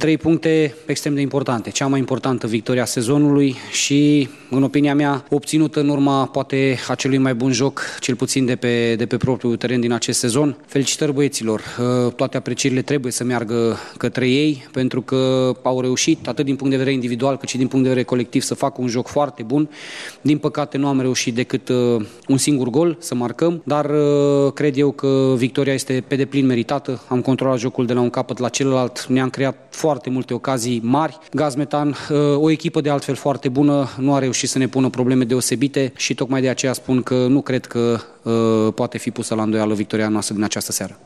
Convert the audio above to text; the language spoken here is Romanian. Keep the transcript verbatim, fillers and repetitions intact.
trei puncte extrem de importante, cea mai importantă victoria sezonului și, în opinia mea, obținută în urma poate acelui mai bun joc, cel puțin de pe, de pe propriul teren din acest sezon. Felicitări băieților, toate aprecierile trebuie să meargă către ei, pentru că au reușit, atât din punct de vedere individual, cât și din punct de vedere colectiv, să facă un joc foarte bun. Din păcate nu am reușit decât un singur gol să marcăm, dar cred eu că victoria este pe deplin meritată. Am controlat jocul de la un capăt la celălalt, ne-am creat foarte multe ocazii mari. Gazmetan, o echipă de altfel foarte bună, nu a reușit să ne pună probleme deosebite și tocmai de aceea spun că nu cred că uh, poate fi pusă la îndoială victoria noastră din această seară.